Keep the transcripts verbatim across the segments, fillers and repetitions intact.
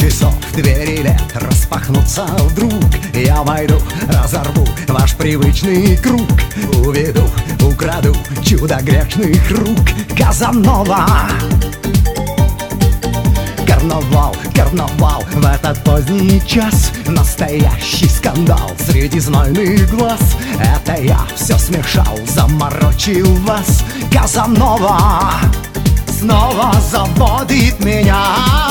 часов двери лет распахнутся вдруг. Я войду, разорву ваш привычный круг. Уведу, украду чудо грешных рук. Казанова. Карнавал, карнавал в этот поздний час. Настоящий скандал среди знойных глаз. Это я все смешал, заморочил вас. Казанова снова заводит меня.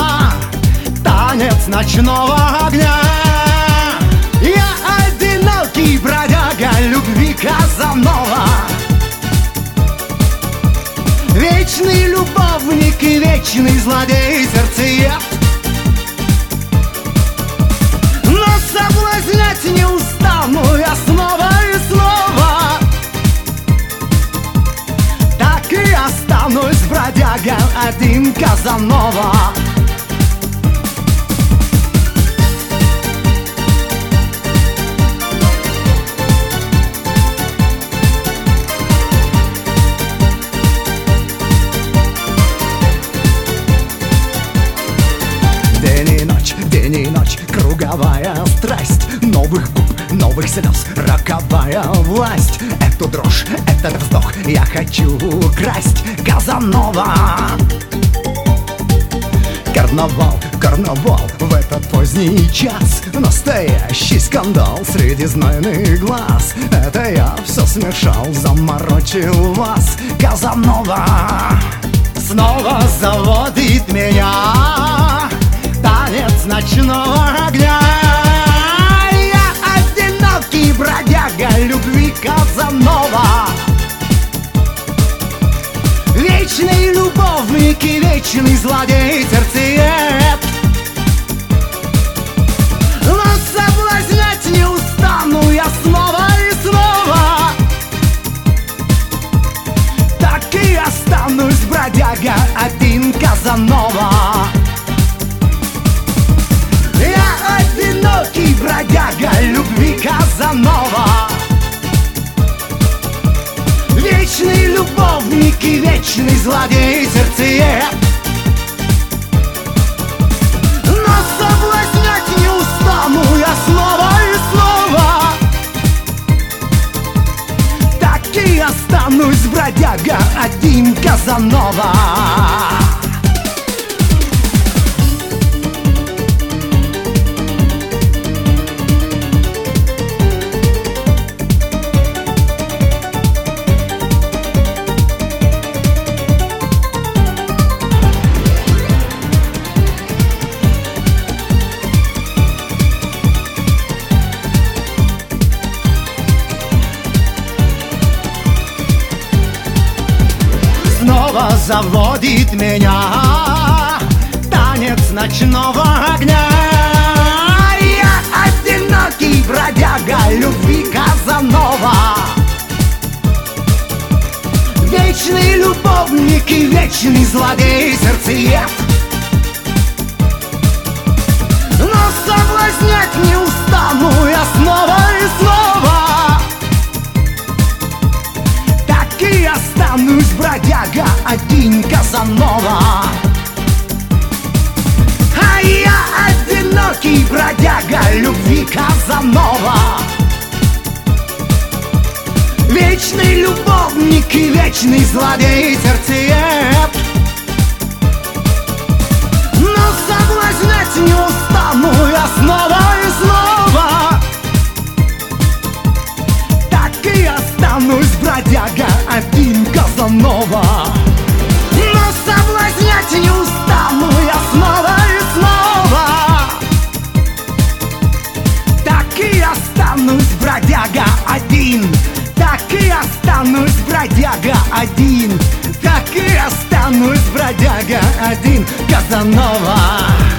Танец ночного огня. Я одинокий бродяга любви, Казанова. Вечный любовник и вечный злодей сердцеед. Но соблазнять не устану я снова и снова. Так и останусь бродяга один, Казанова. День и ночь, круговая страсть. Новых губ, новых слез, роковая власть. Эту дрожь, этот вздох я хочу украсть, Казанова. Карнавал, карнавал в этот поздний час. Настоящий скандал среди знойных глаз. Это я все смешал, заморочил вас, Казанова. Снова заводит меня танец ночного огня. Я одинокий бродяга любви, Казанова. Вечный любовник и вечный злодей сердцеед. Но соблазнять не устану я снова и снова. Так и останусь бродяга один, Казанова. Я одинокий бродяга любви, Казанова. Вечный любовник и вечный злодей сердцеед. Но соблазнять не устану я снова и снова. Так и останусь бродяга один, Казанова. Снова заводит меня танец ночного огня. Я одинокий бродяга любви, Казанова. Вечный любовник и вечный злодей сердцеед. Но соблазнять не устану я снова и снова. И останусь бродяга один, Казанова. А я одинокий бродяга любви, Казанова. Вечный любовник и вечный злодей сердцеед. Но соблазнять не устану я снова и снова. Так и останусь бродяга один, Казанова. Но соблазнять не устану я снова и снова. Так и останусь бродяга один. Так и останусь бродяга один. Так и останусь бродяга один, Казанова.